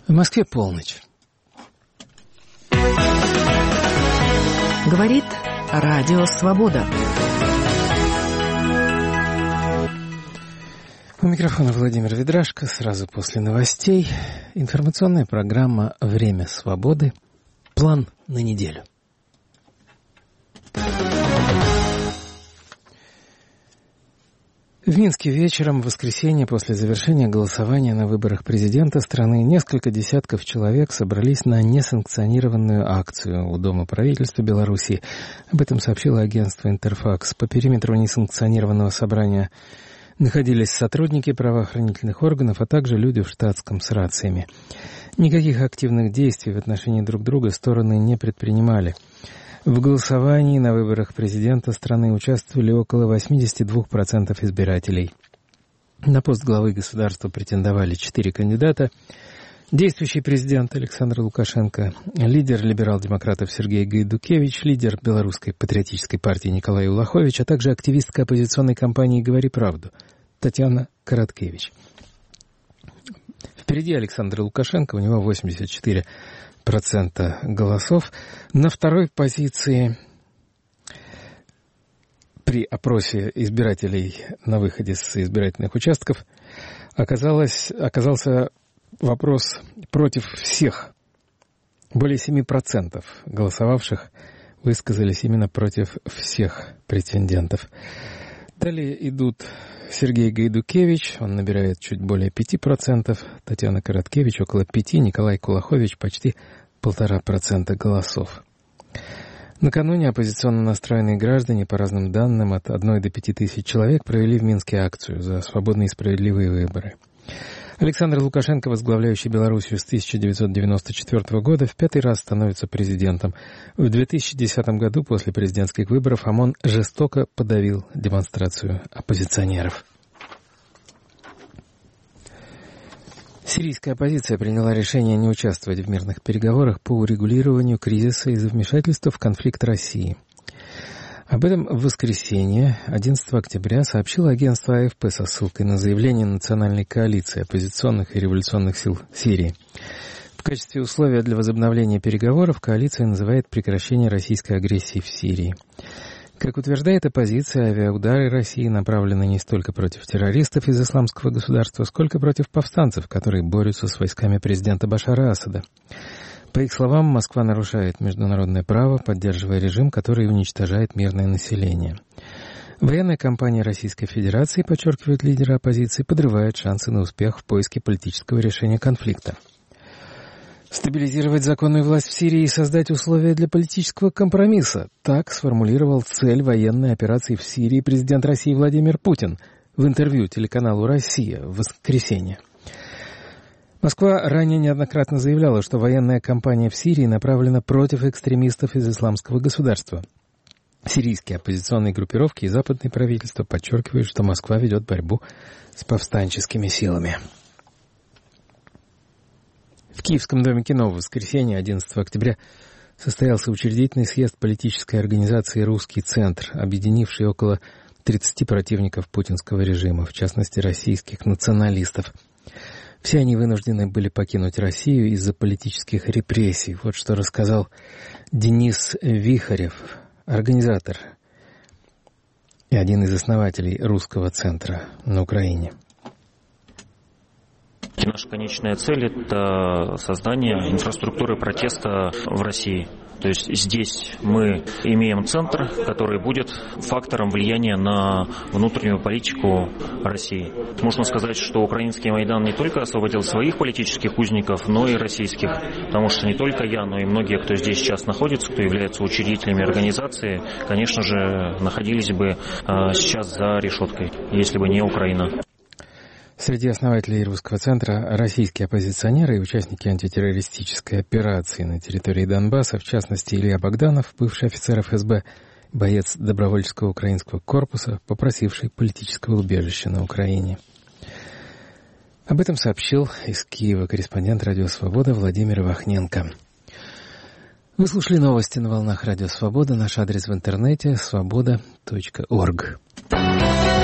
В Москве полночь. Говорит Радио Свобода. У микрофона Владимир Ведрашко. Сразу после новостей информационная программа «Время свободы». План на неделю. В Минске вечером в воскресенье после завершения голосования на выборах президента страны несколько десятков человек собрались на несанкционированную акцию у Дома правительства Беларуси. Об этом сообщило агентство «Интерфакс». По периметру несанкционированного собрания находились сотрудники правоохранительных органов, а также люди в штатском с рациями. Никаких активных действий в отношении друг друга стороны не предпринимали. В голосовании на выборах президента страны участвовали около 82% избирателей. На пост главы государства претендовали 4 кандидата. Действующий президент Александр Лукашенко, лидер либерал-демократов Сергей Гайдукевич, лидер Белорусской патриотической партии Николай Улахович, а также активистка оппозиционной кампании «Говори правду» Татьяна Короткевич. Впереди Александр Лукашенко, у него 84% голосов. На второй позиции при опросе избирателей на выходе с избирательных участков оказался вопрос против всех. Более 7% голосовавших высказались именно против всех претендентов. Далее идут Сергей Гайдукевич, он набирает чуть более 5%, Татьяна Короткевич около 5%, Николай Улахович почти 1,5% голосов. Накануне оппозиционно настроенные граждане, по разным данным, от 1 до 5 тысяч человек провели в Минске акцию за свободные и справедливые выборы. Александр Лукашенко, возглавляющий Белоруссию с 1994 года, в 5-й раз становится президентом. В 2010 году, после президентских выборов, ОМОН жестоко подавил демонстрацию оппозиционеров. Сирийская оппозиция приняла решение не участвовать в мирных переговорах по урегулированию кризиса из-за вмешательства в конфликт России. Об этом в воскресенье, 11 октября, сообщило агентство АФП со ссылкой на заявление Национальной коалиции оппозиционных и революционных сил Сирии. В качестве условия для возобновления переговоров коалиция называет прекращение российской агрессии в Сирии. Как утверждает оппозиция, авиаудары России направлены не столько против террористов из исламского государства, сколько против повстанцев, которые борются с войсками президента Башара Асада. По их словам, Москва нарушает международное право, поддерживая режим, который уничтожает мирное население. Военная кампания Российской Федерации, подчеркивает лидеры оппозиции, подрывает шансы на успех в поиске политического решения конфликта. Стабилизировать законную власть в Сирии и создать условия для политического компромисса. Так сформулировал цель военной операции в Сирии президент России Владимир Путин в интервью телеканалу «Россия» в воскресенье. Москва ранее неоднократно заявляла, что военная кампания в Сирии направлена против экстремистов из исламского государства. Сирийские оппозиционные группировки и западные правительства подчеркивают, что Москва ведет борьбу с повстанческими силами. В Киевском доме кино в воскресенье, 11 октября, состоялся учредительный съезд политической организации «Русский центр», объединивший около 30 противников путинского режима, в частности, российских националистов. Все они вынуждены были покинуть Россию из-за политических репрессий. Вот что рассказал Денис Вихарев, организатор и один из основателей Русского центра на Украине. Наша конечная цель – это создание инфраструктуры протеста в России. То есть здесь мы имеем центр, который будет фактором влияния на внутреннюю политику России. Можно сказать, что украинский Майдан не только освободил своих политических узников, но и российских. Потому что не только я, но и многие, кто здесь сейчас находится, кто является учредителями организации, конечно же, находились бы сейчас за решеткой, если бы не Украина. Среди основателей Русского центра российские оппозиционеры и участники антитеррористической операции на территории Донбасса, в частности Илья Богданов, бывший офицер ФСБ, боец добровольческого украинского корпуса, попросивший политического убежища на Украине. Об этом сообщил из Киева корреспондент «Радио Свобода» Владимир Вахненко. Вы слушали новости на волнах «Радио Свобода». Наш адрес в интернете – svoboda.org.